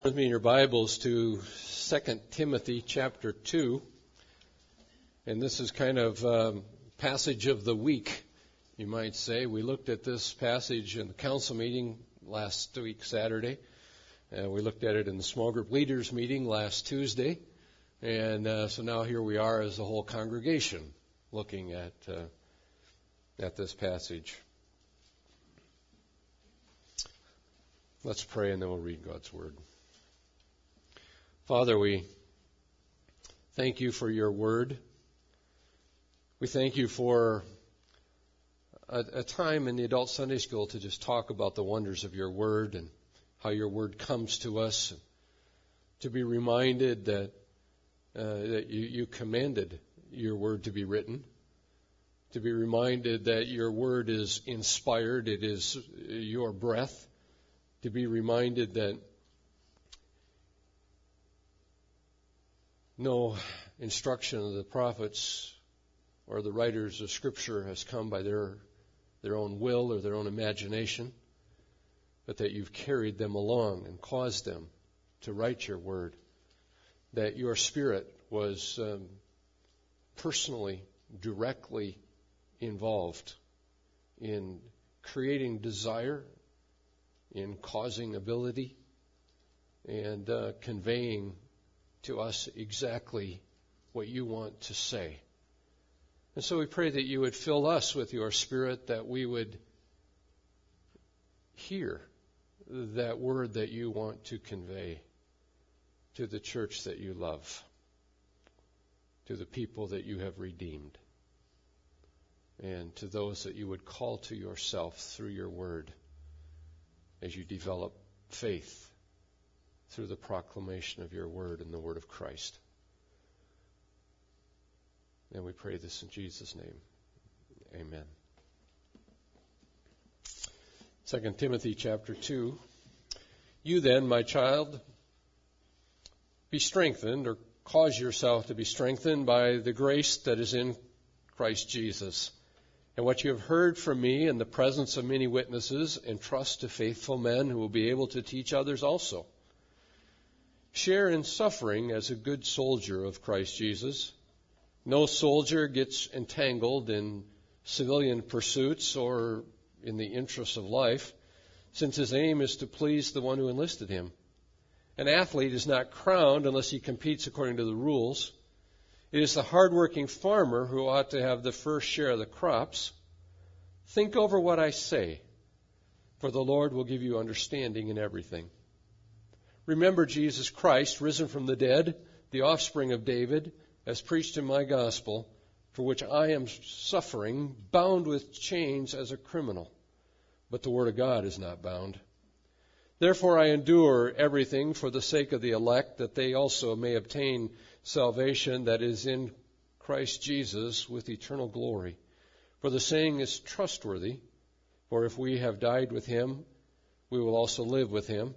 With me in your Bibles to 2 Timothy chapter 2, and this is kind of passage of the week, you might say. We looked at this passage in the council meeting last week, Saturday. We looked at it in the small group leaders meeting last Tuesday, and so now here we are as a whole congregation looking at this passage. Let's pray and then we'll read God's Word. Father, we thank you for your word. We thank you for a time in the adult Sunday school to just talk about the wonders of your word and how your word comes to us. To be reminded that you commanded your word to be written. To be reminded that your word is inspired. It is your breath. To be reminded that no instruction of the prophets or the writers of Scripture has come by their own will or their own imagination, but that you've carried them along and caused them to write your word, that your Spirit was personally, directly involved in creating desire, in causing ability, and conveying to us exactly what you want to say. And so we pray that you would fill us with your Spirit, that we would hear that word that you want to convey to the church that you love, to the people that you have redeemed, and to those that you would call to yourself through your word as you develop faith through the proclamation of your word and the word of Christ. And we pray this in Jesus' name. Amen. 2 Timothy chapter 2. You then, my child, be strengthened, or cause yourself to be strengthened by the grace that is in Christ Jesus. And what you have heard from me in the presence of many witnesses, entrust to faithful men who will be able to teach others also. Share in suffering as a good soldier of Christ Jesus. No soldier gets entangled in civilian pursuits or in the interests of life, since his aim is to please the one who enlisted him. An athlete is not crowned unless he competes according to the rules. It is the hard-working farmer who ought to have the first share of the crops. Think over what I say, for the Lord will give you understanding in everything. Remember Jesus Christ, risen from the dead, the offspring of David, as preached in my gospel, for which I am suffering, bound with chains as a criminal. But the word of God is not bound. Therefore I endure everything for the sake of the elect, that they also may obtain salvation that is in Christ Jesus with eternal glory. For the saying is trustworthy, for if we have died with him, we will also live with him.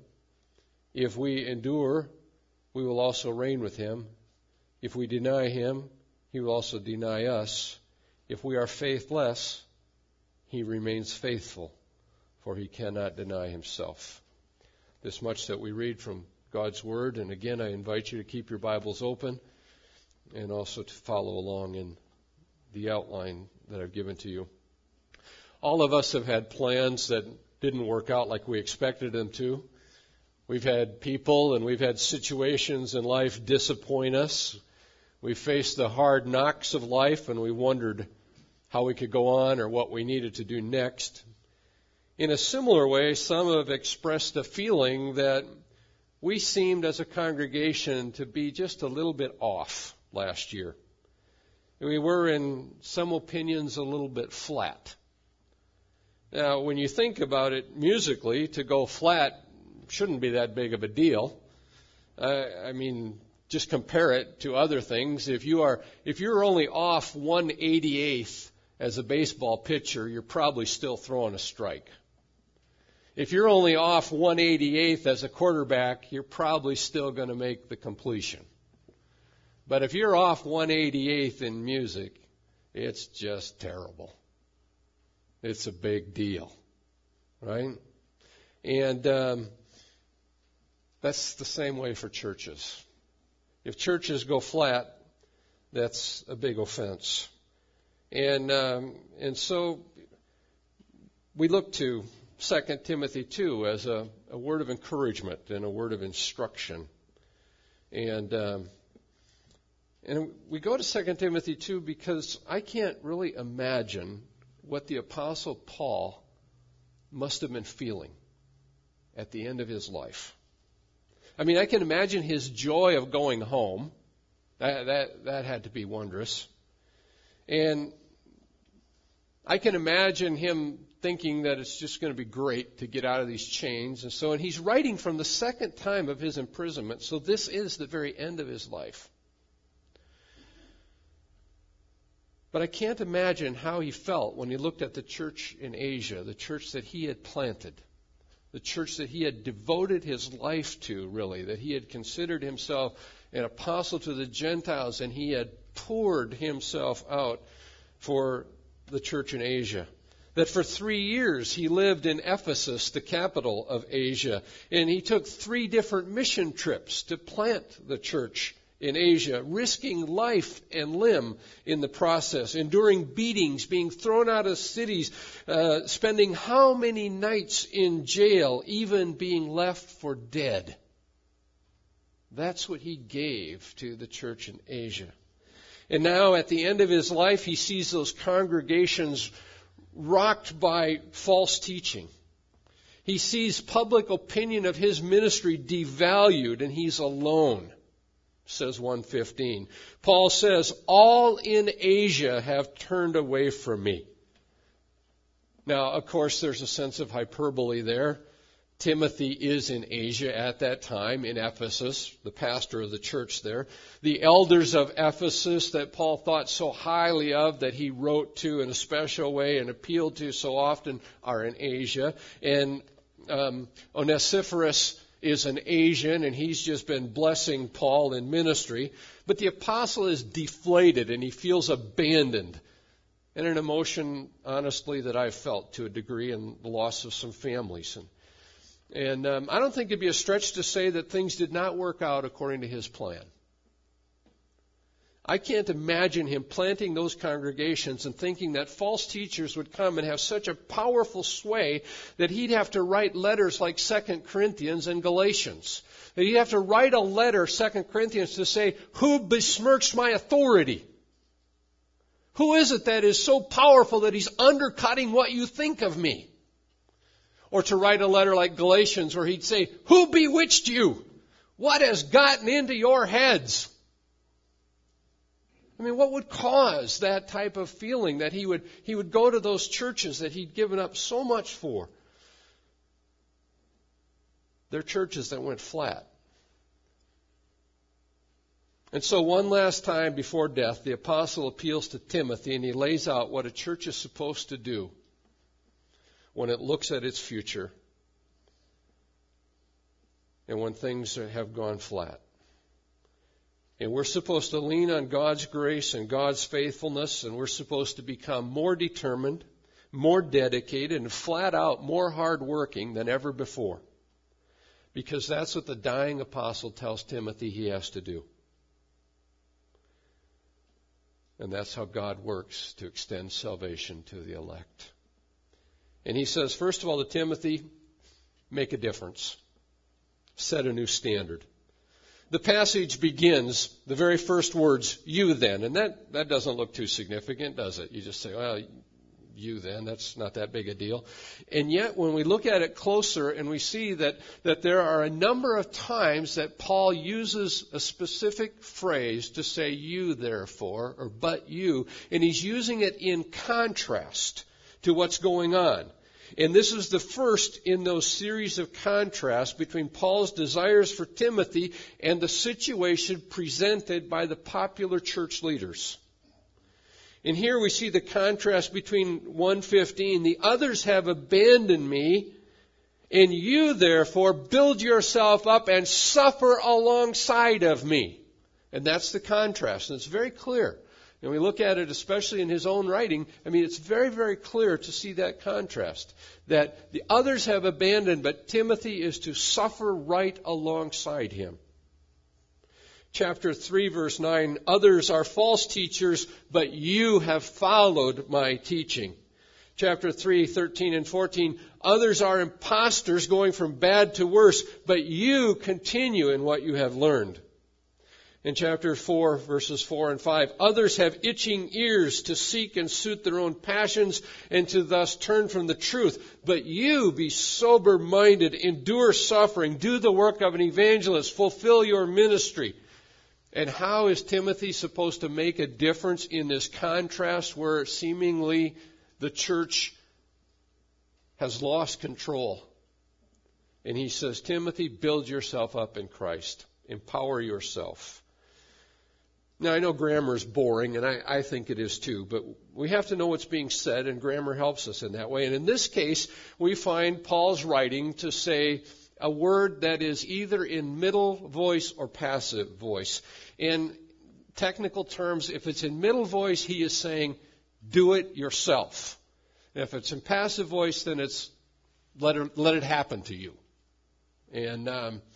If we endure, we will also reign with him. If we deny him, he will also deny us. If we are faithless, he remains faithful, for he cannot deny himself. This much that we read from God's Word, and again I invite you to keep your Bibles open and also to follow along in the outline that I've given to you. All of us have had plans that didn't work out like we expected them to. We've had people and we've had situations in life disappoint us. We faced the hard knocks of life and we wondered how we could go on or what we needed to do next. In a similar way, some have expressed a feeling that we seemed as a congregation to be just a little bit off last year. We were, in some opinions, a little bit flat. Now, when you think about it musically, to go flat shouldn't be that big of a deal. Just compare it to other things. If you're only off 1/88th as a baseball pitcher, you're probably still throwing a strike. If you're only off 1/88th as a quarterback, you're probably still going to make the completion. But if you're off 1/88th in music, it's just terrible. It's a big deal, right? And That's the same way for churches. If churches go flat, that's a big offense. And so we look to 2 Timothy 2 as a word of encouragement and a word of instruction. And we go to 2 Timothy 2 because I can't really imagine what the Apostle Paul must have been feeling at the end of his life. I mean, I can imagine his joy of going home. That had to be wondrous. And I can imagine him thinking that it's just going to be great to get out of these chains. And he's writing from the second time of his imprisonment. So this is the very end of his life. But I can't imagine how he felt when he looked at the church in Asia, the church that he had planted, the church that he had devoted his life to, really, that he had considered himself an apostle to the Gentiles, and he had poured himself out for the church in Asia. That for 3 years he lived in Ephesus, the capital of Asia, and he took 3 different mission trips to plant the church in Asia, risking life and limb in the process, enduring beatings, being thrown out of cities, spending how many nights in jail, even being left for dead. That's what he gave to the church in Asia. And now at the end of his life, he sees those congregations rocked by false teaching. He sees public opinion of his ministry devalued, and he's alone, says 1:15. Paul says, all in Asia have turned away from me. Now, of course, there's a sense of hyperbole there. Timothy is in Asia at that time, in Ephesus, the pastor of the church there. The elders of Ephesus that Paul thought so highly of, that he wrote to in a special way and appealed to so often, are in Asia. And Onesiphorus is an Asian, and he's just been blessing Paul in ministry. But the apostle is deflated, and he feels abandoned. And an emotion, honestly, that I've felt to a degree in the loss of some families. And I don't think it'd be a stretch to say that things did not work out according to his plan. I can't imagine him planting those congregations and thinking that false teachers would come and have such a powerful sway that he'd have to write letters like 2 Corinthians and Galatians. That he'd have to write a letter, 2 Corinthians, to say, who besmirched my authority? Who is it that is so powerful that he's undercutting what you think of me? Or to write a letter like Galatians where he'd say, who bewitched you? What has gotten into your heads? I mean, what would cause that type of feeling that he would go to those churches that he'd given up so much for? They're churches that went flat. And so one last time before death, the apostle appeals to Timothy, and he lays out what a church is supposed to do when it looks at its future and when things have gone flat. And we're supposed to lean on God's grace and God's faithfulness, and we're supposed to become more determined, more dedicated, and flat out more hardworking than ever before. Because that's what the dying apostle tells Timothy he has to do. And that's how God works to extend salvation to the elect. And he says, first of all, to Timothy, make a difference. Set a new standard. The passage begins, the very first words, you then. And that doesn't look too significant, does it? You just say, well, you then, that's not that big a deal. And yet, when we look at it closer and we see that there are a number of times that Paul uses a specific phrase to say you therefore, or but you, and he's using it in contrast to what's going on. And this is the first in those series of contrasts between Paul's desires for Timothy and the situation presented by the popular church leaders. And here we see the contrast between 1:15. The others have abandoned me, and you therefore build yourself up and suffer alongside of me. And that's the contrast. And it's very clear. And we look at it, especially in his own writing, it's very, very clear to see that contrast. That the others have abandoned, but Timothy is to suffer right alongside him. Chapter 3, verse 9, others are false teachers, but you have followed my teaching. Chapter 3, 13 and 14, others are impostors going from bad to worse, but you continue in what you have learned. In chapter 4, verses 4 and 5, others have itching ears to seek and suit their own passions and to thus turn from the truth. But you be sober-minded, endure suffering, do the work of an evangelist, fulfill your ministry. And how is Timothy supposed to make a difference in this contrast where seemingly the church has lost control? And he says, Timothy, build yourself up in Christ. Empower yourself. Now, I know grammar is boring, and I think it is too, but we have to know what's being said, and grammar helps us in that way. And in this case, we find Paul's writing to say a word that is either in middle voice or passive voice. In technical terms, if it's in middle voice, he is saying, do it yourself. And if it's in passive voice, then it's let it happen to you. And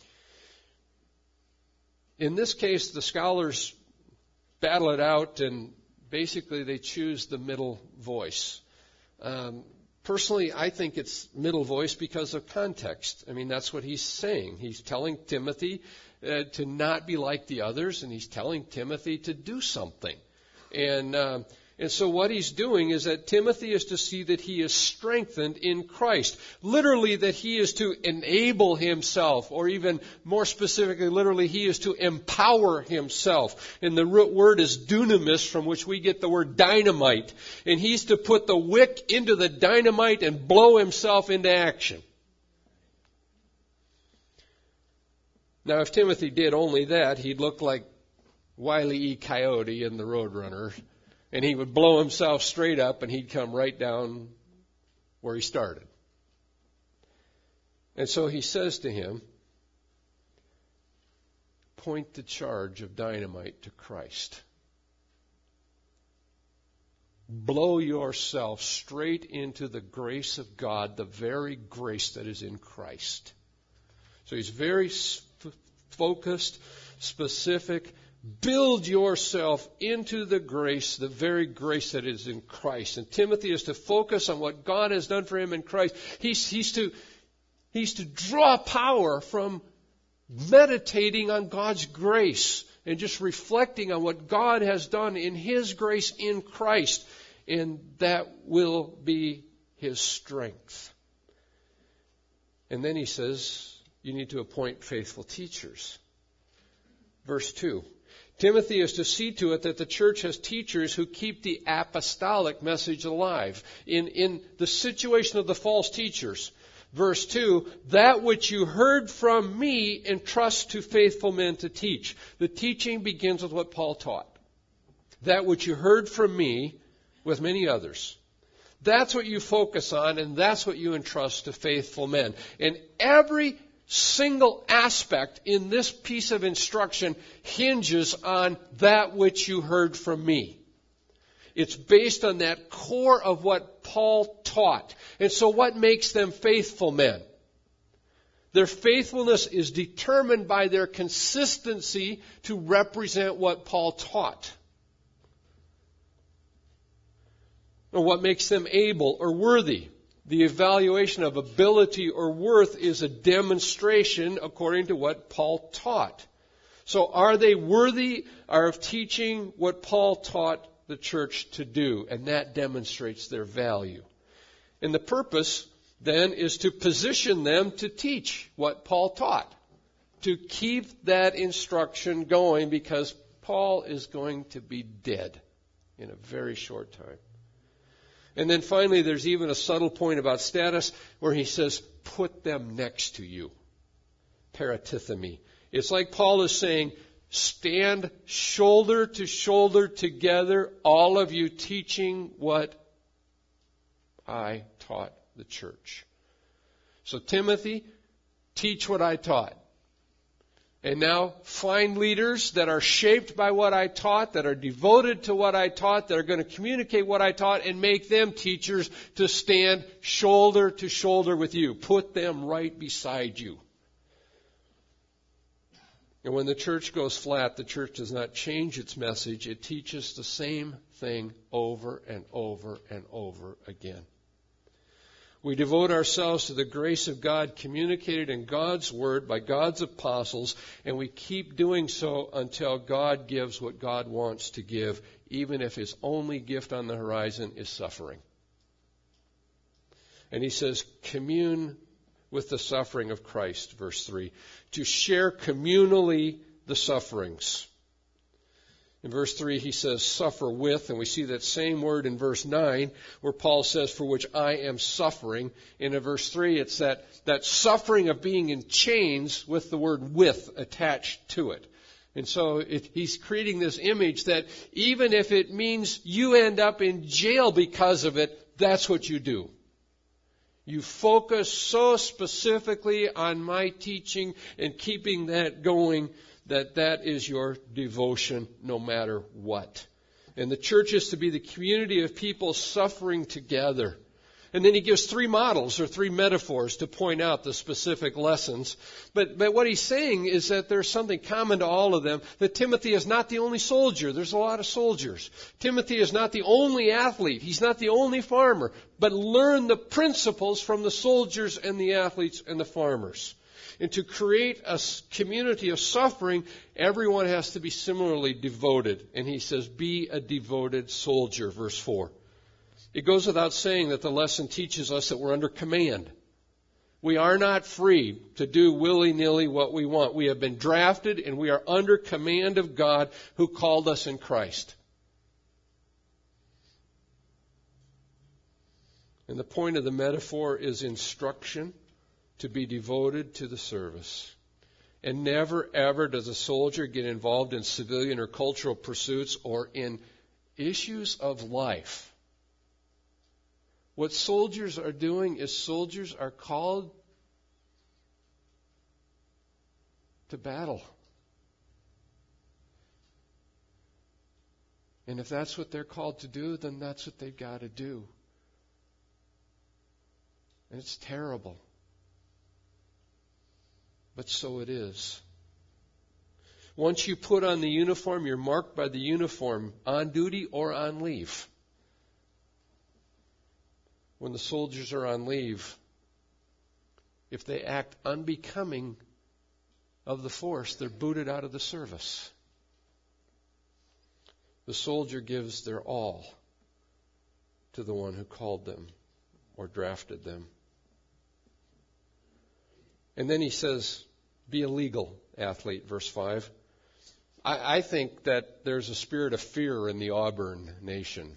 in this case, the scholars battle it out, and basically they choose the middle voice. Personally, I think it's middle voice because of context. That's what he's saying. He's telling Timothy to not be like the others, and he's telling Timothy to do something. And so what he's doing is that Timothy is to see that he is strengthened in Christ. Literally, that he is to enable himself, or even more specifically, literally, he is to empower himself. And the root word is dunamis, from which we get the word dynamite. And he's to put the wick into the dynamite and blow himself into action. Now, if Timothy did only that, he'd look like Wile E. Coyote in The Roadrunner. And he would blow himself straight up, and he'd come right down where he started. And so he says to him, point the charge of dynamite to Christ. Blow yourself straight into the grace of God, the very grace that is in Christ. So he's very focused, specific. Build yourself into the grace, the very grace that is in Christ. And Timothy is to focus on what God has done for him in Christ. He's to draw power from meditating on God's grace and just reflecting on what God has done in His grace in Christ. And that will be his strength. And then he says, you need to appoint faithful teachers. Verse 2. Timothy is to see to it that the church has teachers who keep the apostolic message alive. In the situation of the false teachers, verse 2, that which you heard from me entrust to faithful men to teach. The teaching begins with what Paul taught. That which you heard from me with many others. That's what you focus on, and that's what you entrust to faithful men. And every single aspect in this piece of instruction hinges on that which you heard from me. It's based on that core of what Paul taught. And so what makes them faithful men? Their faithfulness is determined by their consistency to represent what Paul taught. Or what makes them able or worthy? The evaluation of ability or worth is a demonstration according to what Paul taught. So are they worthy of teaching what Paul taught the church to do? And that demonstrates their value. And the purpose then is to position them to teach what Paul taught. To keep that instruction going, because Paul is going to be dead in a very short time. And then finally, there's even a subtle point about status where he says, put them next to you. Paratithemi. It's like Paul is saying, stand shoulder to shoulder together, all of you teaching what I taught the church. So Timothy, teach what I taught. And now find leaders that are shaped by what I taught, that are devoted to what I taught, that are going to communicate what I taught, and make them teachers to stand shoulder to shoulder with you. Put them right beside you. And when the church goes flat, the church does not change its message. It teaches the same thing over and over and over again. We devote ourselves to the grace of God communicated in God's Word by God's apostles, and we keep doing so until God gives what God wants to give, even if His only gift on the horizon is suffering. And he says, commune with the suffering of Christ, verse 3, to share communally the sufferings. In verse 3, he says, suffer with, and we see that same word in verse 9, where Paul says, for which I am suffering. And in verse 3, it's that suffering of being in chains with the word with attached to it. And so he's creating this image that even if it means you end up in jail because of it, that's what you do. You focus so specifically on my teaching and keeping that going that is your devotion no matter what. And the church is to be the community of people suffering together. And then he gives three models or three metaphors to point out the specific lessons. But what he's saying is that there's something common to all of them, that Timothy is not the only soldier. There's a lot of soldiers. Timothy is not the only athlete. He's not the only farmer. But learn the principles from the soldiers and the athletes and the farmers. And to create a community of suffering, everyone has to be similarly devoted. And he says, be a devoted soldier, verse 4. It goes without saying that the lesson teaches us that we're under command. We are not free to do willy-nilly what we want. We have been drafted and we are under command of God who called us in Christ. And the point of the metaphor is instruction to be devoted to the service. And never, ever does a soldier get involved in civilian or cultural pursuits or in issues of life. What soldiers are doing is soldiers are called to battle. And if that's what they're called to do, then that's what they've got to do. And it's terrible. But so it is. Once you put on the uniform, you're marked by the uniform, on duty or on leave. When the soldiers are on leave, if they act unbecoming of the force, they're booted out of the service. The soldier gives their all to the one who called them or drafted them. And then he says, be a legal athlete, verse 5. I think that there's a spirit of fear in the Auburn nation.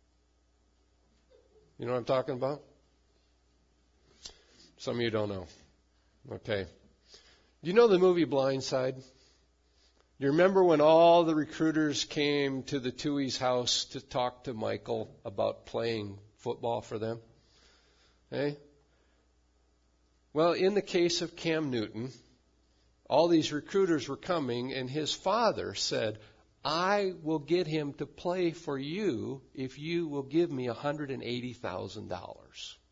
You know what I'm talking about? Some of you don't know. Okay. Do you know the movie Blind Side? Do you remember when all the recruiters came to the Tuohy's house to talk to Michael about playing football for them? Hey? Well, in the case of Cam Newton, all these recruiters were coming, and his father said, I will get him to play for you if you will give me $180,000.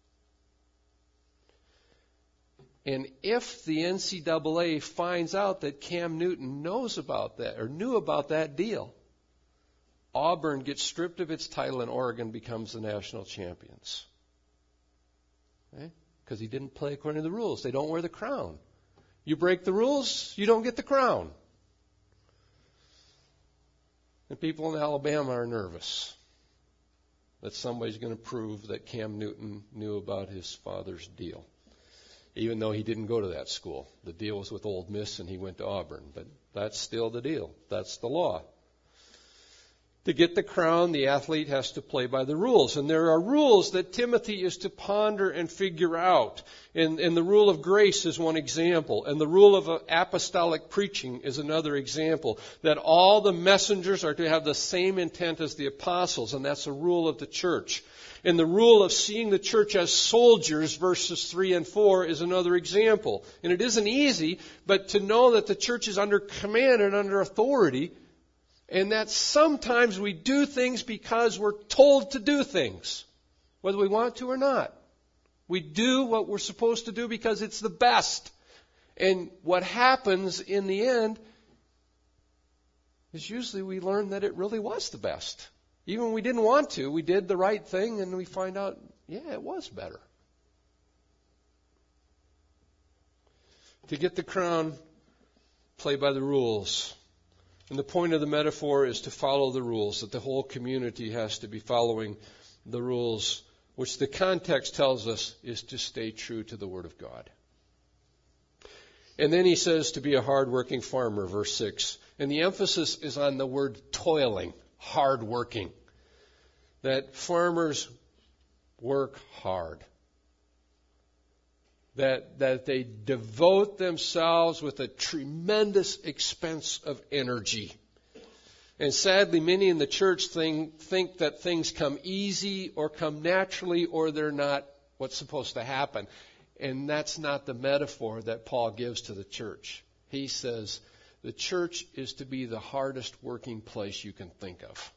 And if the NCAA finds out that Cam Newton knows about that or knew about that deal, Auburn gets stripped of its title and Oregon becomes the national champions. Okay? Because he didn't play according to the rules. They don't wear the crown. You break the rules, you don't get the crown. And people in Alabama are nervous that somebody's going to prove that Cam Newton knew about his father's deal. Even though he didn't go to that school. The deal was with Ole Miss and he went to Auburn. But that's still the deal. That's the law. To get the crown, the athlete has to play by the rules. And there are rules that Timothy is to ponder and figure out. And the rule of grace is one example. And the rule of apostolic preaching is another example. That all the messengers are to have the same intent as the apostles. And that's a rule of the church. And the rule of seeing the church as soldiers, verses 3 and 4, is another example. And it isn't easy, but to know that the church is under command and under authority, and that sometimes we do things because we're told to do things, whether we want to or not. We do what we're supposed to do because it's the best. And what happens in the end is usually we learn that it really was the best. Even when we didn't want to, we did the right thing and we find out, yeah, it was better. To get the crown, play by the rules. And the point of the metaphor is to follow the rules, that the whole community has to be following the rules, which the context tells us is to stay true to the Word of God. And then he says to be a hard-working farmer, verse 6. And the emphasis is on the word toiling, hard-working. That farmers work hard. That they devote themselves with a tremendous expense of energy. And sadly, many in the church think that things come easy or come naturally or they're not what's supposed to happen. And that's not the metaphor that Paul gives to the church. He says the church is to be the hardest working place you can think of.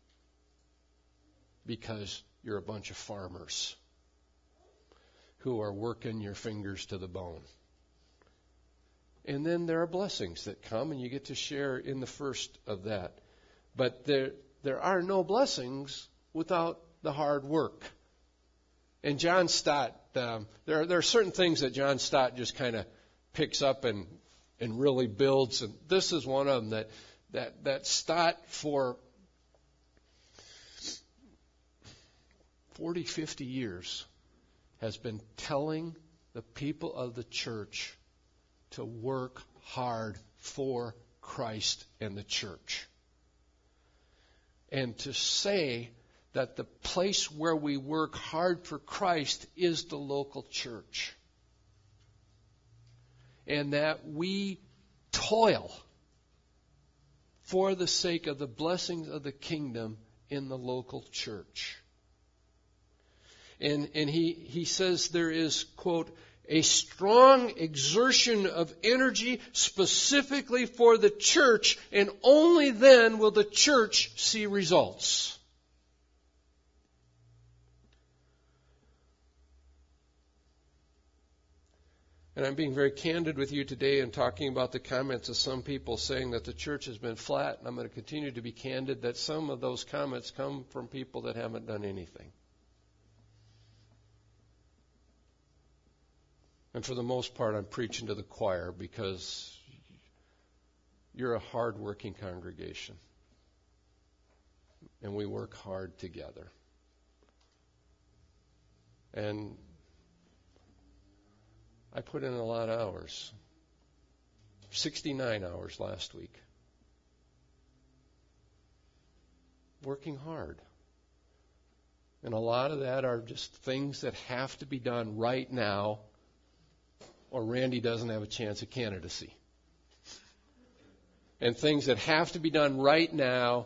Because you're a bunch of farmers who are working your fingers to the bone. And then there are blessings that come, and you get to share in the first of that. But there are no blessings without the hard work. And John Stott, there are certain things that John Stott just kind of picks up and really builds. And this is one of them that Stott for 40, 50 years has been telling the people of the church to work hard for Christ and the church. And to say that the place where we work hard for Christ is the local church. And that we toil for the sake of the blessings of the kingdom in the local church. And he says there is, quote, a strong exertion of energy specifically for the church, and only then will the church see results. And I'm being very candid with you today and talking about the comments of some people saying that the church has been flat, and I'm going to continue to be candid that some of those comments come from people that haven't done anything. And for the most part, I'm preaching to the choir because you're a hard-working congregation. And we work hard together. And I put in a lot of hours. 69 hours last week. Working hard. And a lot of that are just things that have to be done right now, or Randy doesn't have a chance at candidacy. And things that have to be done right now,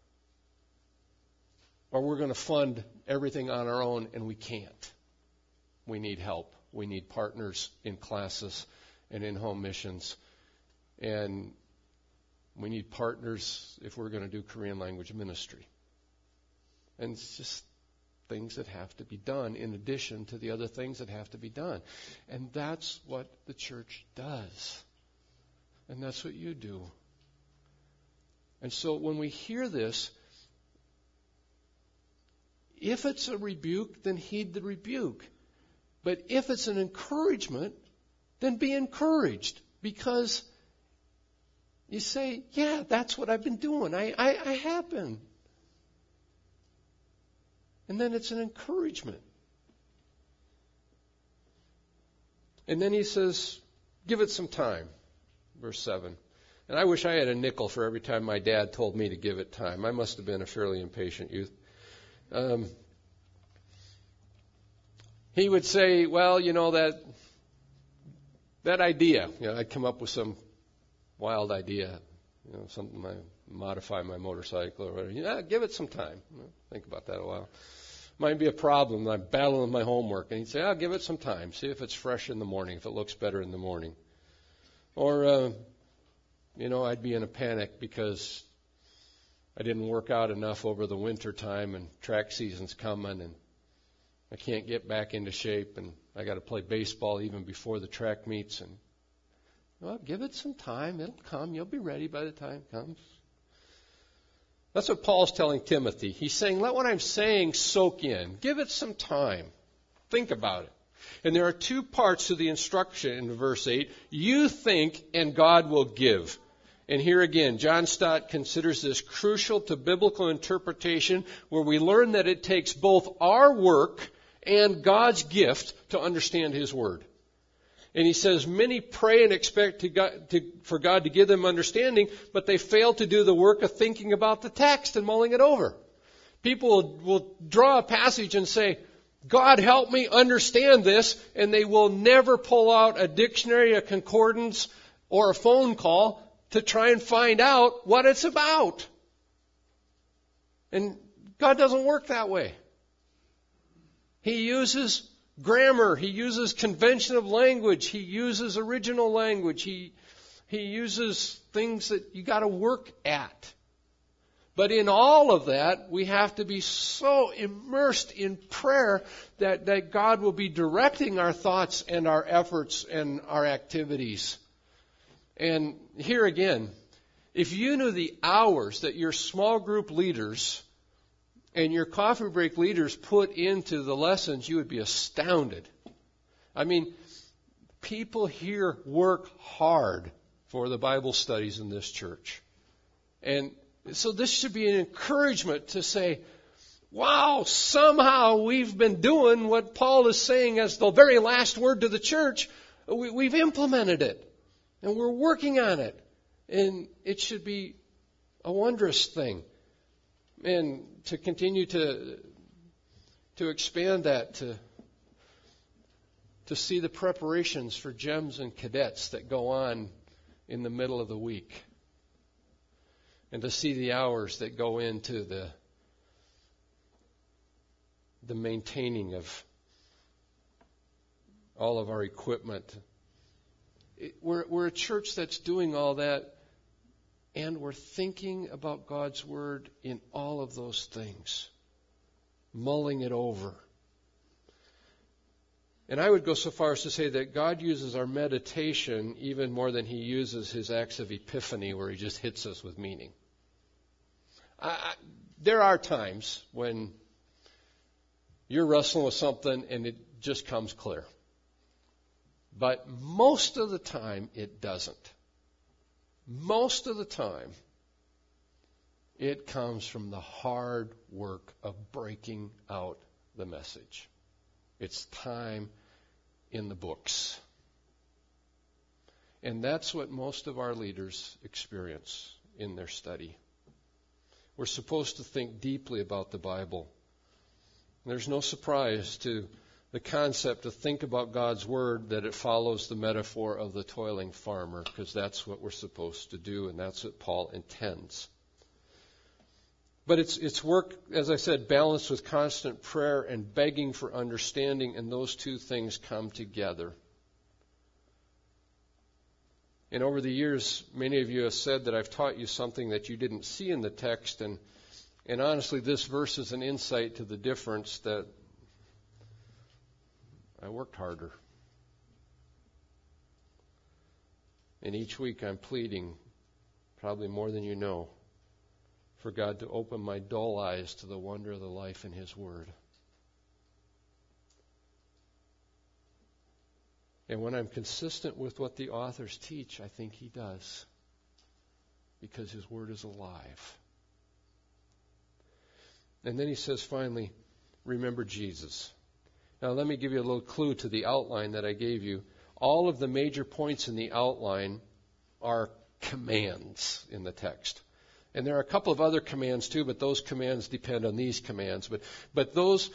or we're going to fund everything on our own, and we can't. We need help. We need partners in classes and in home missions. And we need partners if we're going to do Korean language ministry. And it's just things that have to be done in addition to the other things that have to be done. And that's what the church does. And that's what you do. And so when we hear this, if it's a rebuke, then heed the rebuke. But if it's an encouragement, then be encouraged. Because you say, yeah, that's what I've been doing. I have been. And then it's an encouragement. And then he says, give it some time. Verse 7. And I wish I had a nickel for every time my dad told me to give it time. I must have been a fairly impatient youth. He would say, well, that idea, I'd come up with some wild idea, something I modify my motorcycle or whatever. Give it some time. Think about that a while. Might be a problem. I'm battling with my homework. And he'd say, give it some time. See if it's fresh in the morning, if it looks better in the morning. Or, I'd be in a panic because I didn't work out enough over the winter time and track season's coming and I can't get back into shape and I got to play baseball even before the track meets. And, give it some time. It'll come. You'll be ready by the time it comes. That's what Paul's telling Timothy. He's saying, let what I'm saying soak in. Give it some time. Think about it. And there are two parts to the instruction in verse 8. You think and God will give. And here again, John Stott considers this crucial to biblical interpretation where we learn that it takes both our work and God's gift to understand His Word. And he says, many pray and expect for God to give them understanding, but they fail to do the work of thinking about the text and mulling it over. People will draw a passage and say, God, help me understand this, and they will never pull out a dictionary, a concordance, or a phone call to try and find out what it's about. And God doesn't work that way. He uses grammar. He uses convention of language. He uses original language. He uses things that you got to work at. But in all of that, we have to be so immersed in prayer that God will be directing our thoughts and our efforts and our activities. And here again, if you knew the hours that your small group leaders and your coffee break leaders put into the lessons, you would be astounded. I mean, people here work hard for the Bible studies in this church. And so this should be an encouragement to say, wow, somehow we've been doing what Paul is saying as the very last word to the church. We've implemented it. And we're working on it. And it should be a wondrous thing. And to continue to expand that, to see the preparations for GEMS and cadets that go on in the middle of the week. And to see the hours that go into the maintaining of all of our equipment. We're a church that's doing all that, and we're thinking about God's Word in all of those things, mulling it over. And I would go so far as to say that God uses our meditation even more than He uses His acts of epiphany where He just hits us with meaning. There are times when you're wrestling with something and it just comes clear. But most of the time, it doesn't. Most of the time, it comes from the hard work of breaking out the message. It's time in the books. And that's what most of our leaders experience in their study. We're supposed to think deeply about the Bible. There's no surprise to the concept to think about God's Word that it follows the metaphor of the toiling farmer, because that's what we're supposed to do, and that's what Paul intends. But it's work, as I said, balanced with constant prayer and begging for understanding, and those two things come together. And over the years, many of you have said that I've taught you something that you didn't see in the text, and honestly, this verse is an insight to the difference that I worked harder. And each week I'm pleading, probably more than you know, for God to open my dull eyes to the wonder of the life in His Word. And when I'm consistent with what the authors teach, I think He does. Because His Word is alive. And then he says finally, remember Jesus. Now let me give you a little clue to the outline that I gave you. All of the major points in the outline are commands in the text. And there are a couple of other commands too, but those commands depend on these commands. But those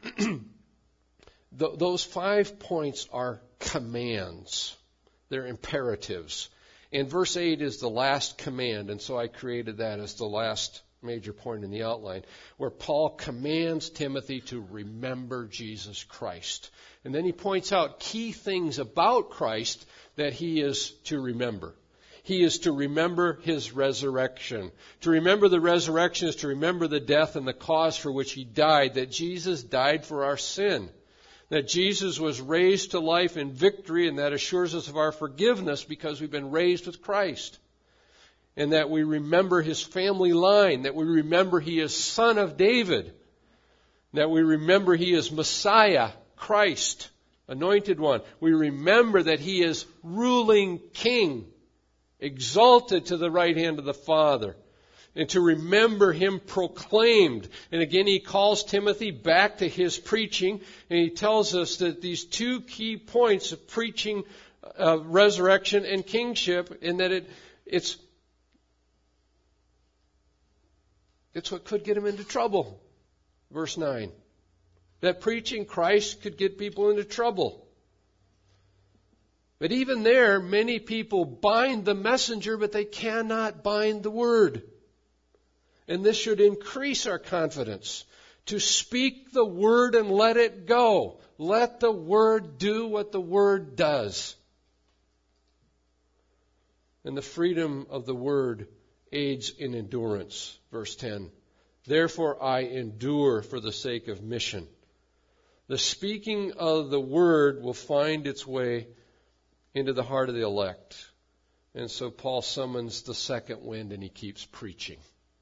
those 5 points are commands. They're imperatives. And verse 8 is the last command, and so I created that as the last major point in the outline, where Paul commands Timothy to remember Jesus Christ. And then he points out key things about Christ that he is to remember. He is to remember his resurrection. To remember the resurrection is to remember the death and the cause for which he died, that Jesus died for our sin, that Jesus was raised to life in victory, and that assures us of our forgiveness because we've been raised with Christ. And that we remember his family line, that we remember he is son of David, that we remember he is Messiah, Christ, anointed one. We remember that he is ruling king, exalted to the right hand of the Father. And to remember him proclaimed. And again, he calls Timothy back to his preaching, and he tells us that these 2 key points of preaching, resurrection and kingship, and that it's what could get him into trouble. Verse 9. That preaching Christ could get people into trouble. But even there, many people bind the messenger, but they cannot bind the word. And this should increase our confidence to speak the word and let it go. Let the word do what the word does. And the freedom of the word aids in endurance. Verse 10. Therefore I endure for the sake of mission. The speaking of the word will find its way into the heart of the elect. And so Paul summons the second wind and he keeps preaching.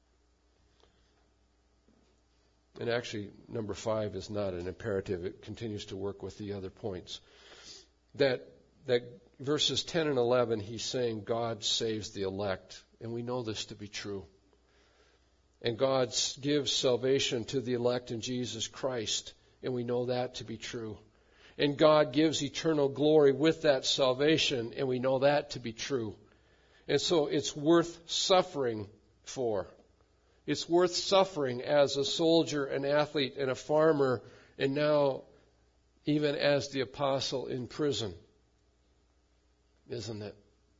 And actually, number 5 is not an imperative. It continues to work with the other points. That verses 10 and 11, he's saying God saves the elect. And we know this to be true. And God gives salvation to the elect in Jesus Christ. And we know that to be true. And God gives eternal glory with that salvation. And we know that to be true. And so it's worth suffering for. It's worth suffering as a soldier, an athlete, and a farmer, and now even as the apostle in prison. Isn't it?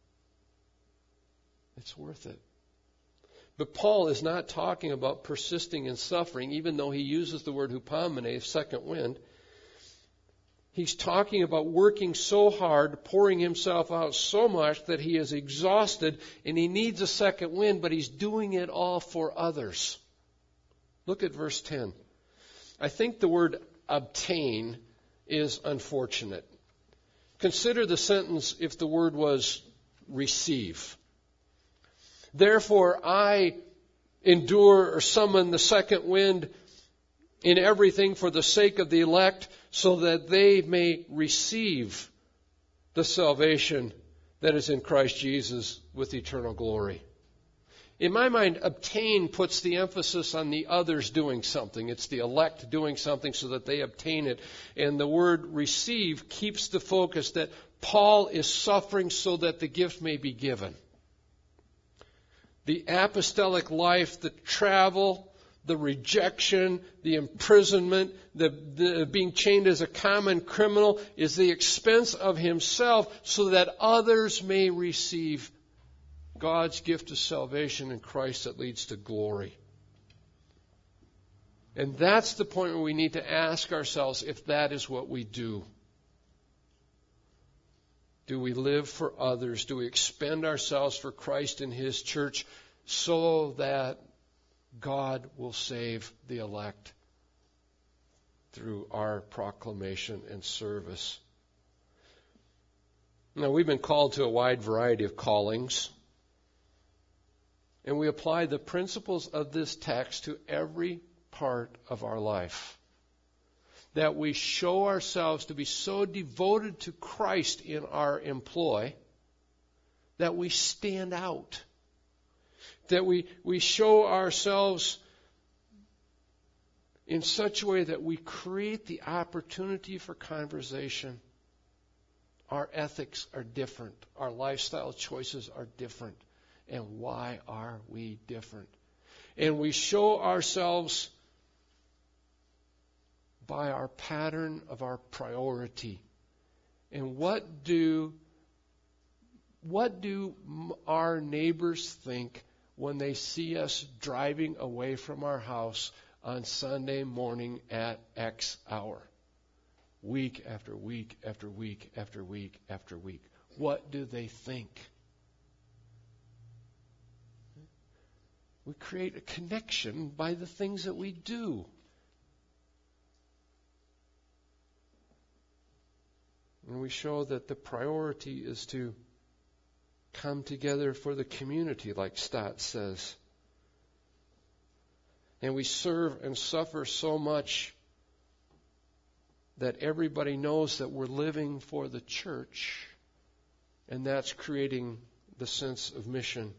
It's worth it. But Paul is not talking about persisting in suffering, even though he uses the word hupomene, second wind. He's talking about working so hard, pouring himself out so much that he is exhausted and he needs a second wind, but he's doing it all for others. Look at verse 10. I think the word obtain is unfortunate. Consider the sentence if the word was receive. Therefore I endure or summon the second wind in everything for the sake of the elect, so that they may receive the salvation that is in Christ Jesus with eternal glory. In my mind, obtain puts the emphasis on the others doing something. It's the elect doing something so that they obtain it. And the word receive keeps the focus that Paul is suffering so that the gift may be given. The apostolic life, the travel, the rejection, the imprisonment, the being chained as a common criminal is the expense of himself so that others may receive God's gift of salvation in Christ that leads to glory. And that's the point where we need to ask ourselves if that is what we do. Do we live for others? Do we expend ourselves for Christ and His church so that God will save the elect through our proclamation and service? Now, we've been called to a wide variety of callings, and we apply the principles of this text to every part of our life. That we show ourselves to be so devoted to Christ in our employ that we stand out. That we show ourselves in such a way that we create the opportunity for conversation. Our ethics are different. Our lifestyle choices are different. And why are we different? And we show ourselves by our pattern of our priority. And what do our neighbors think when they see us driving away from our house on Sunday morning at X hour? Week after week after week after week after week. What do they think? We create a connection by the things that we do. And we show that the priority is to come together for the community, like Stott says. And we serve and suffer so much that everybody knows that we're living for the church, and that's creating the sense of mission.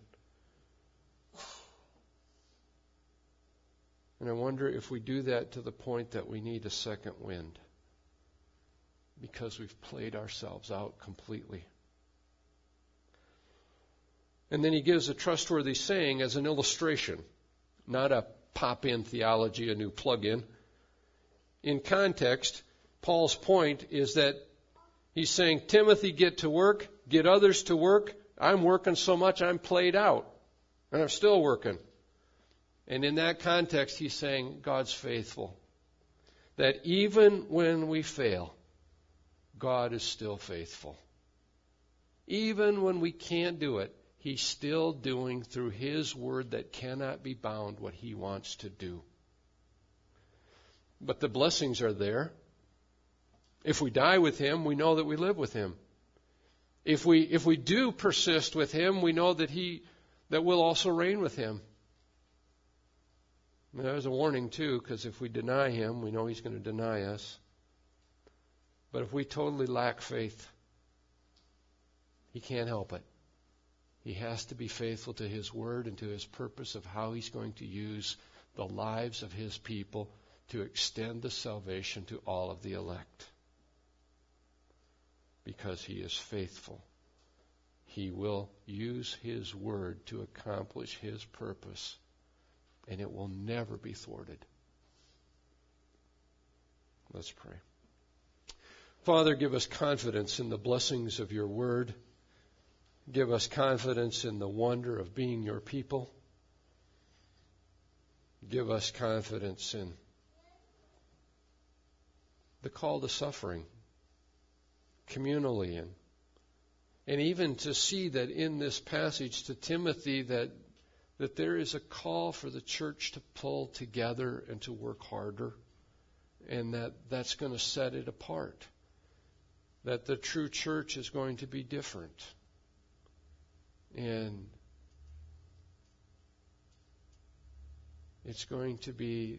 And I wonder if we do that to the point that we need a second wind, because we've played ourselves out completely. And then he gives a trustworthy saying as an illustration, not a pop-in theology, a new plug-in. In context, Paul's point is that he's saying, Timothy, get to work, get others to work. I'm working so much I'm played out, and I'm still working. And in that context, he's saying God's faithful. That even when we fail, God is still faithful. Even when we can't do it, He's still doing through His word that cannot be bound what He wants to do. But the blessings are there. If we die with Him, we know that we live with Him. If we do persist with Him, we know that we'll also reign with Him. And there's a warning too, because if we deny Him, we know He's going to deny us. But if we totally lack faith, He can't help it. He has to be faithful to His word and to His purpose of how He's going to use the lives of His people to extend the salvation to all of the elect. Because He is faithful. He will use His word to accomplish His purpose, and it will never be thwarted. Let's pray. Father, give us confidence in the blessings of your word. Give us confidence in the wonder of being your people. Give us confidence in the call to suffering, communally, and even to see that in this passage to Timothy that there is a call for the church to pull together and to work harder, and that's going to set it apart. That the true church is going to be different. And it's going to be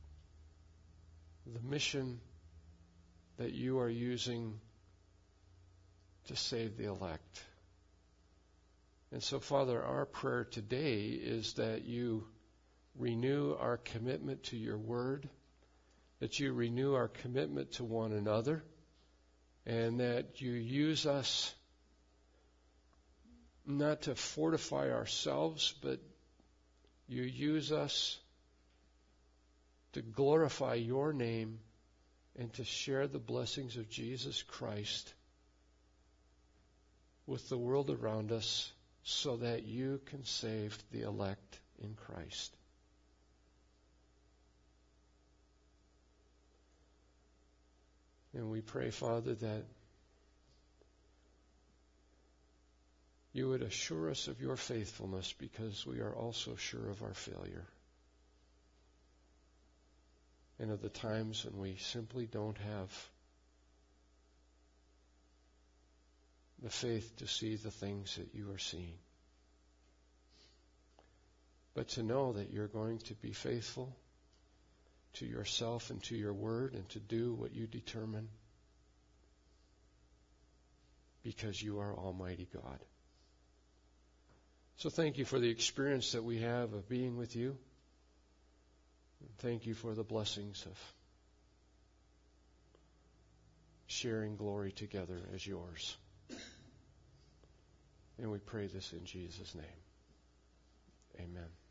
the mission that you are using to save the elect. And so, Father, our prayer today is that you renew our commitment to your word, that you renew our commitment to one another, and that you use us not to fortify ourselves, but you use us to glorify your name and to share the blessings of Jesus Christ with the world around us so that you can save the elect in Christ. And we pray, Father, that you would assure us of your faithfulness, because we are also sure of our failure. And of the times when we simply don't have the faith to see the things that you are seeing. But to know that you're going to be faithful to yourself and to your word and to do what you determine, because you are Almighty God. So thank you for the experience that we have of being with you. And thank you for the blessings of sharing glory together as yours. And we pray this in Jesus' name. Amen.